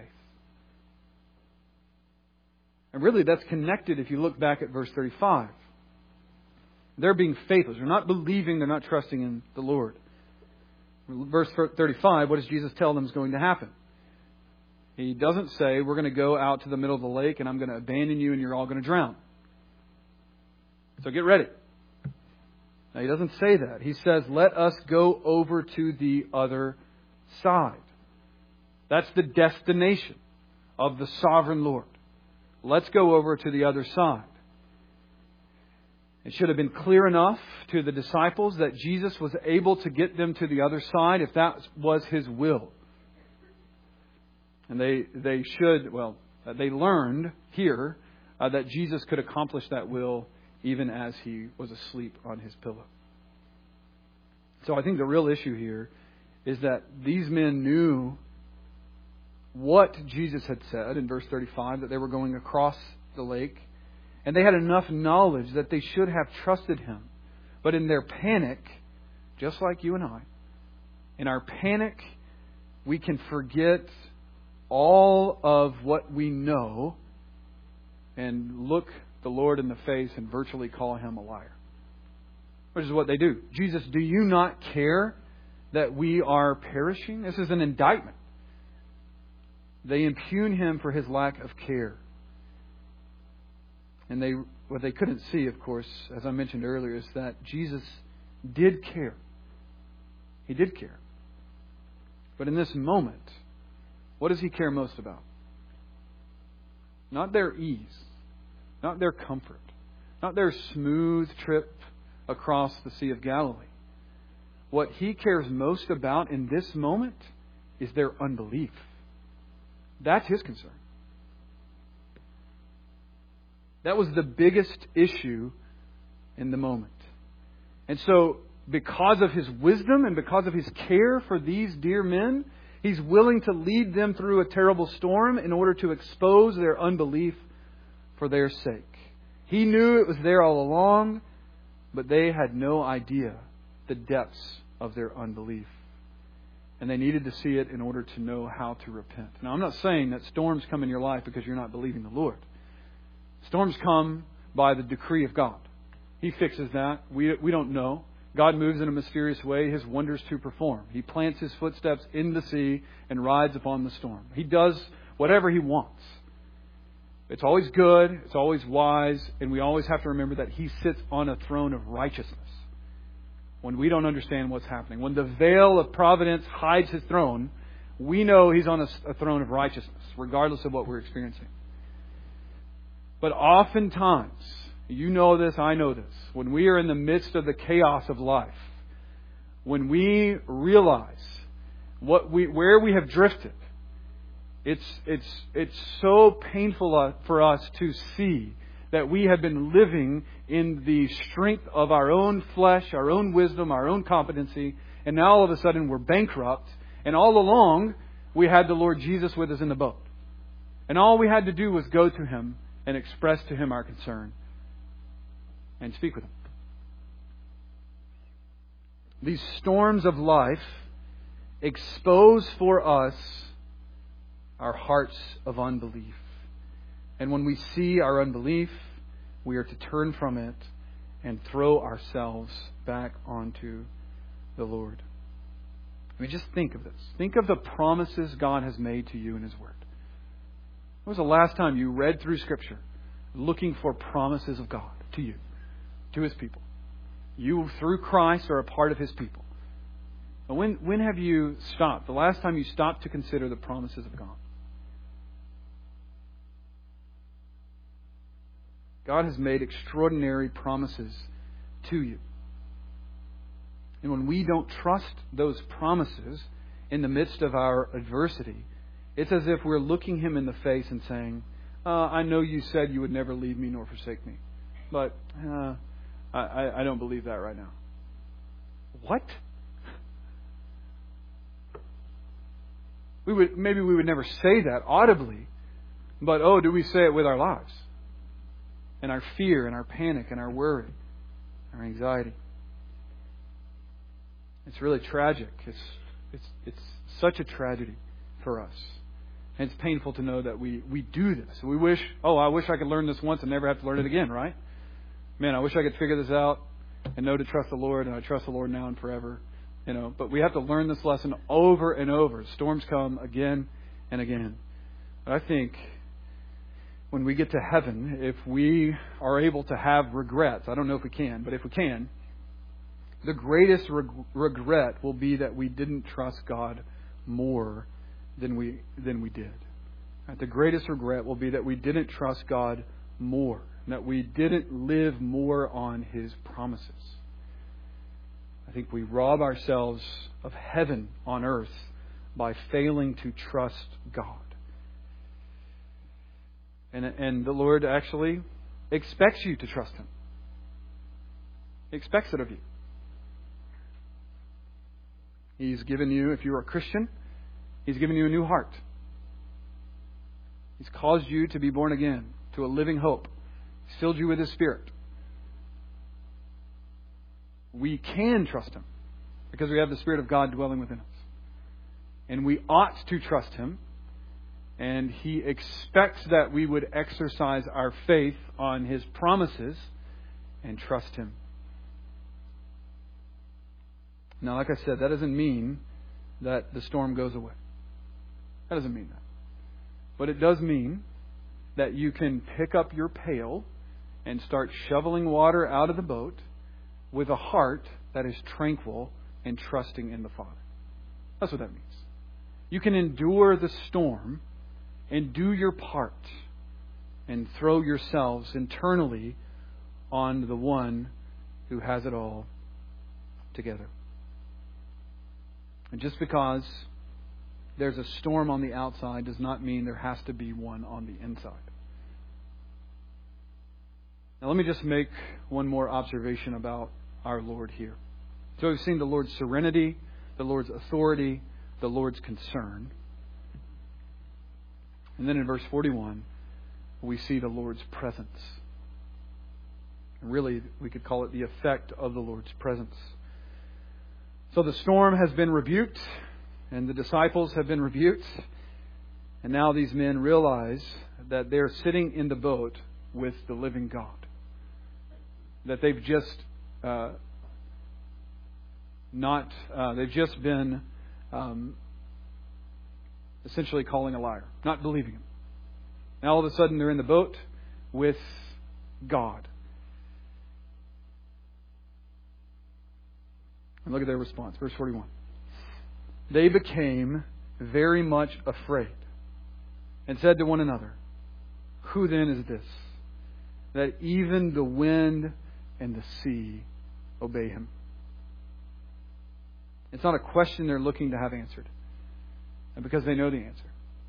And really that's connected if you look back at verse 35. They're being faithless. They're not believing. They're not trusting in the Lord. Verse 35, what does Jesus tell them is going to happen? He doesn't say, we're going to go out to the middle of the lake and I'm going to abandon you and you're all going to drown. So get ready. Now, He doesn't say that. He says, let us go over to the other side. That's the destination of the sovereign Lord. Let's go over to the other side. It should have been clear enough to the disciples that Jesus was able to get them to the other side if that was His will. And they learned here that Jesus could accomplish that will even as He was asleep on His pillow. So I think the real issue here is that these men knew what Jesus had said in verse 35, that they were going across the lake. And they had enough knowledge that they should have trusted Him. But in their panic, just like you and I, in our panic, we can forget all of what we know and look the Lord in the face and virtually call Him a liar. Which is what they do. Jesus, do you not care that we are perishing? This is an indictment. They impugn Him for His lack of care. And what they couldn't see, of course, as I mentioned earlier, is that Jesus did care. He did care. But in this moment, what does He care most about? Not their ease, not their comfort, not their smooth trip across the Sea of Galilee. What He cares most about in this moment is their unbelief. That's His concern. That was the biggest issue in the moment. And so, because of His wisdom and because of His care for these dear men, He's willing to lead them through a terrible storm in order to expose their unbelief for their sake. He knew it was there all along, but they had no idea the depths of their unbelief. And they needed to see it in order to know how to repent. Now, I'm not saying that storms come in your life because you're not believing the Lord. Storms come by the decree of God. He fixes that. We don't know. God moves in a mysterious way His wonders to perform. He plants His footsteps in the sea and rides upon the storm. He does whatever He wants. It's always good. It's always wise. And we always have to remember that He sits on a throne of righteousness. When we don't understand what's happening, when the veil of providence hides His throne, we know He's on a throne of righteousness, regardless of what we're experiencing. But oftentimes, you know this, I know this, when we are in the midst of the chaos of life, when we realize where we have drifted, it's so painful for us to see that we have been living in the strength of our own flesh, our own wisdom, our own competency, and now all of a sudden we're bankrupt, and all along we had the Lord Jesus with us in the boat. And all we had to do was go to Him and express to Him our concern and speak with Him. These storms of life expose for us our hearts of unbelief. And when we see our unbelief, we are to turn from it and throw ourselves back onto the Lord. I mean, just think of this. Think of the promises God has made to you in His Word. When was the last time you read through Scripture looking for promises of God to you, to His people? You, through Christ, are a part of His people. But when have you stopped? The last time you stopped to consider the promises of God? God has made extraordinary promises to you. And when we don't trust those promises in the midst of our adversity, it's as if we're looking Him in the face and saying, I know you said you would never leave me nor forsake me, but I don't believe that right now. What? Maybe we would never say that audibly, but do we say it with our lives? And our fear and our panic and our worry, our anxiety. It's really tragic. It's such a tragedy for us. And it's painful to know that we do this. We wish, I wish I could learn this once and never have to learn it again, right? Man, I wish I could figure this out and know to trust the Lord, and I trust the Lord now and forever. But we have to learn this lesson over and over. Storms come again and again. But I think when we get to heaven, if we are able to have regrets, I don't know if we can, but if we can, the greatest regret will be that we didn't trust God more than we did. The greatest regret will be that we didn't trust God more, that we didn't live more on His promises. I think we rob ourselves of heaven on earth by failing to trust God. And the Lord actually expects you to trust Him. He expects it of you. He's given you, if you're a Christian, He's given you a new heart. He's caused you to be born again to a living hope. He's filled you with His Spirit. We can trust Him because we have the Spirit of God dwelling within us. And we ought to trust Him. And He expects that we would exercise our faith on His promises and trust Him. Now, like I said, that doesn't mean that the storm goes away. That doesn't mean that. But it does mean that you can pick up your pail and start shoveling water out of the boat with a heart that is tranquil and trusting in the Father. That's what that means. You can endure the storm and do your part and throw yourselves internally on the one who has it all together. And just because there's a storm on the outside does not mean there has to be one on the inside. Now let me just make one more observation about our Lord here. So we've seen the Lord's serenity, the Lord's authority, the Lord's concern. And then in verse 41, we see the Lord's presence. And really, we could call it the effect of the Lord's presence. So the storm has been rebuked, and the disciples have been rebuked. And now these men realize that they're sitting in the boat with the living God. That they've just been essentially calling a liar, not believing Him. Now all of a sudden they're in the boat with God. And look at their response. Verse 41. They became very much afraid and said to one another, "Who then is this, that even the wind and the sea obey Him?" It's not a question they're looking to have answered. And because they know the answer.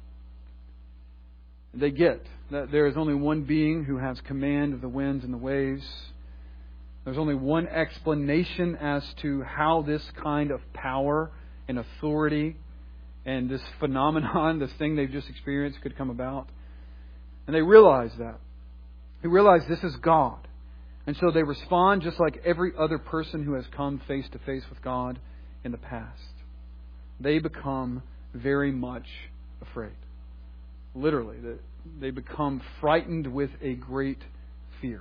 They get that there is only one being who has command of the winds and the waves. There's only one explanation as to how this kind of power and authority and this phenomenon, this thing they've just experienced, could come about. And they realize that. They realize this is God. And so they respond just like every other person who has come face to face with God in the past. They become very much afraid. Literally, they become frightened with a great fear.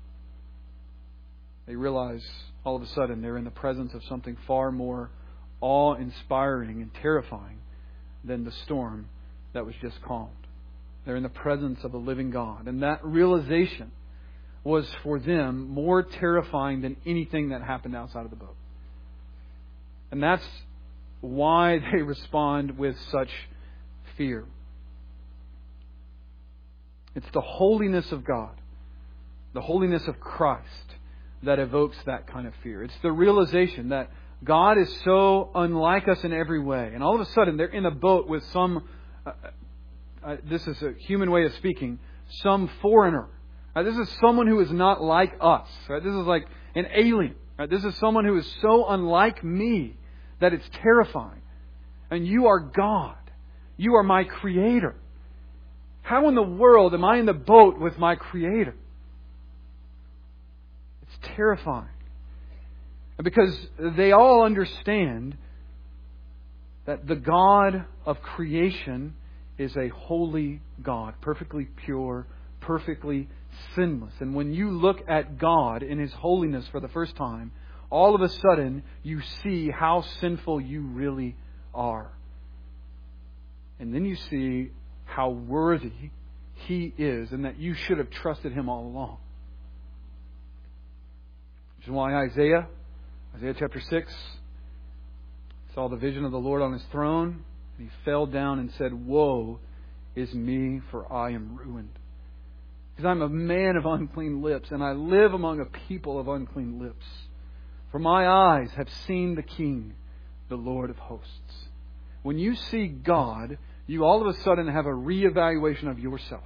They realize all of a sudden they're in the presence of something far more awe-inspiring and terrifying than the storm that was just calmed. They're in the presence of a living God. And that realization was for them more terrifying than anything that happened outside of the boat. And that's why they respond with such fear. It's the holiness of God the holiness of Christ that evokes that kind of fear. It's the realization that God is so unlike us in every way. And all of a sudden, they're in a boat with some, this is a human way of speaking, some foreigner. This is someone who is not like us. This is like an alien. This is someone who is so unlike me that it's terrifying. And you are God. You are my Creator. How in the world am I in the boat with my Creator? It's terrifying. Because they all understand that the God of creation is a holy God, perfectly pure, perfectly sinless. And when you look at God in His holiness for the first time, all of a sudden you see how sinful you really are. And then you see how worthy He is and that you should have trusted Him all along. Which is why Isaiah chapter 6 saw the vision of the Lord on His throne, and he fell down and said, "Woe is me, for I am ruined. Because I'm a man of unclean lips, and I live among a people of unclean lips. For my eyes have seen the King, the Lord of hosts." When you see God, you all of a sudden have a reevaluation of yourself.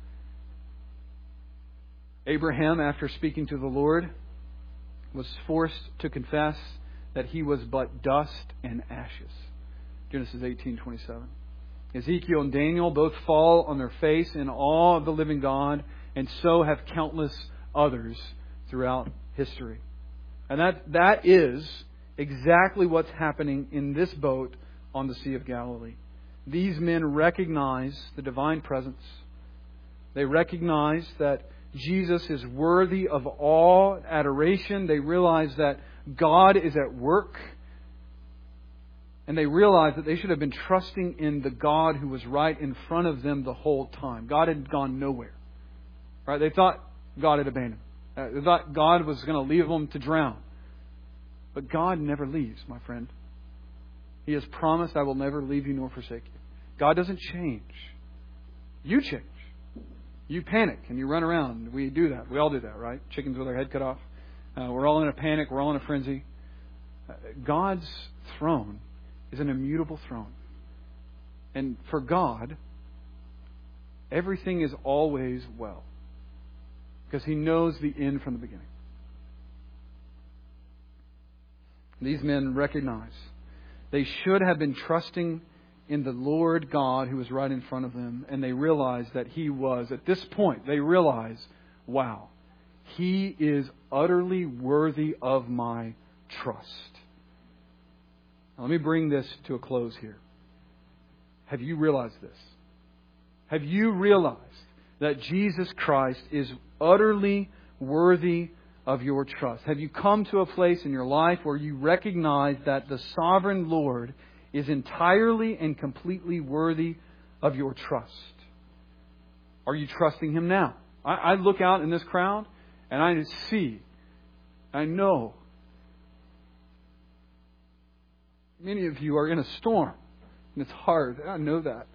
Abraham, after speaking to the Lord, was forced to confess that he was but dust and ashes. Genesis 18:27. Ezekiel and Daniel both fall on their face in awe of the living God, and so have countless others throughout history. And that is exactly what's happening in this boat on the Sea of Galilee. These men recognize the divine presence. They recognize that Jesus is worthy of all adoration. They realize that God is at work. And they realize that they should have been trusting in the God who was right in front of them the whole time. God had gone nowhere. Right? They thought God had abandoned them. They thought God was going to leave them to drown. But God never leaves, my friend. He has promised, "I will never leave you nor forsake you." God doesn't change. You change. You panic and you run around. We do that. We all do that, right? Chickens with their head cut off. We're all in a panic. We're all in a frenzy. God's throne is an immutable throne. And for God, everything is always well. Because He knows the end from the beginning. These men recognize they should have been trusting in the Lord God who was right in front of them. And they realize that He was, at this point, they realize, wow, He is utterly worthy of my trust. Now, let me bring this to a close here. Have you realized this? Have you realized that Jesus Christ is utterly worthy of your trust? Have you come to a place in your life where you recognize that the sovereign Lord is entirely and completely worthy of your trust? Are you trusting Him now? I look out in this crowd and I see, I know, many of you are in a storm. And it's hard. I know that.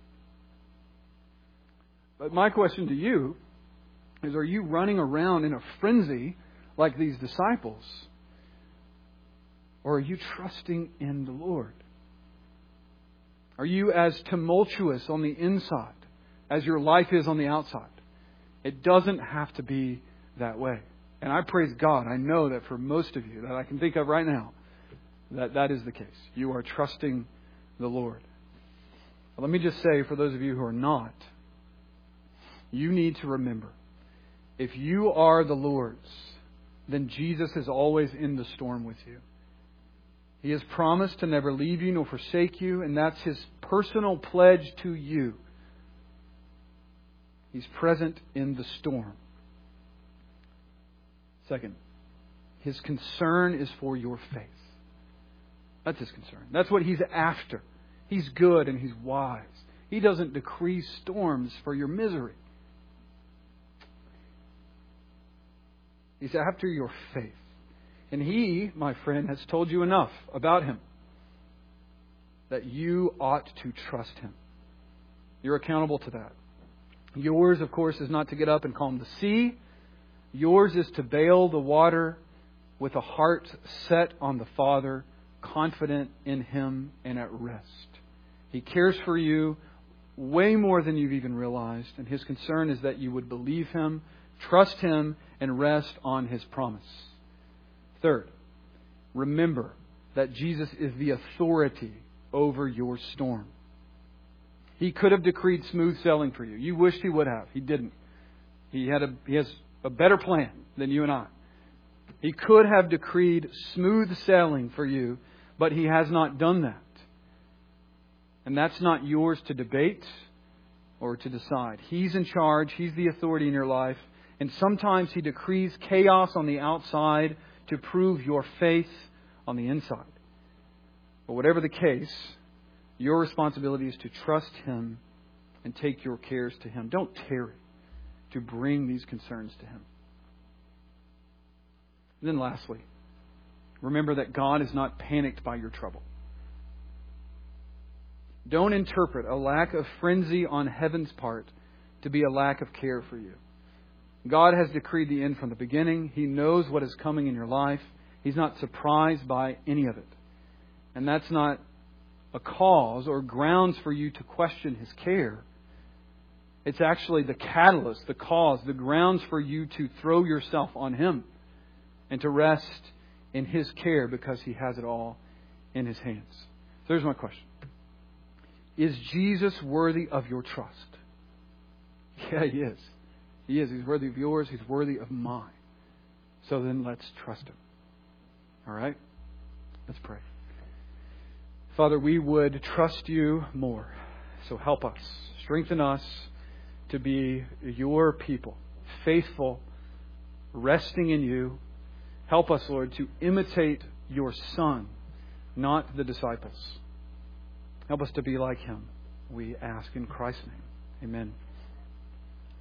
But my question to you is, are you running around in a frenzy like these disciples? Or are you trusting in the Lord? Are you as tumultuous on the inside as your life is on the outside? It doesn't have to be that way. And I praise God. I know that for most of you that I can think of right now, that is the case. You are trusting the Lord. But let me just say, for those of you who are not, you need to remember, if you are the Lord's, then Jesus is always in the storm with you. He has promised to never leave you nor forsake you, and that's His personal pledge to you. He's present in the storm. Second, His concern is for your faith. That's His concern. That's what He's after. He's good and He's wise. He doesn't decree storms for your misery. He's after your faith. And He, my friend, has told you enough about Him that you ought to trust Him. You're accountable to that. Yours, of course, is not to get up and calm the sea, Yours is to bail the water with a heart set on the Father, confident in Him and at rest. He cares for you way more than you've even realized, and His concern is that you would believe Him, trust Him, and rest on His promise. Third, remember that Jesus is the authority over your storm. He could have decreed smooth sailing for you. You wished He would have. He didn't. He has a better plan than you and I. He could have decreed smooth sailing for you, but He has not done that. And that's not yours to debate or to decide. He's in charge. He's the authority in your life. And sometimes He decrees chaos on the outside to prove your faith on the inside. But whatever the case, your responsibility is to trust Him and take your cares to Him. Don't tarry to bring these concerns to Him. And then lastly, remember that God is not panicked by your trouble. Don't interpret a lack of frenzy on heaven's part to be a lack of care for you. God has decreed the end from the beginning. He knows what is coming in your life. He's not surprised by any of it. And that's not a cause or grounds for you to question His care. It's actually the catalyst, the cause, the grounds for you to throw yourself on Him and to rest in His care because He has it all in His hands. So here's my question. Is Jesus worthy of your trust? Yeah, He is. He is. He's worthy of yours. He's worthy of mine. So then let's trust Him. All right? Let's pray. Father, we would trust You more. So help us. Strengthen us to be Your people. Faithful. Resting in You. Help us, Lord, to imitate Your Son, not the disciples. Help us to be like Him. We ask in Christ's name. Amen.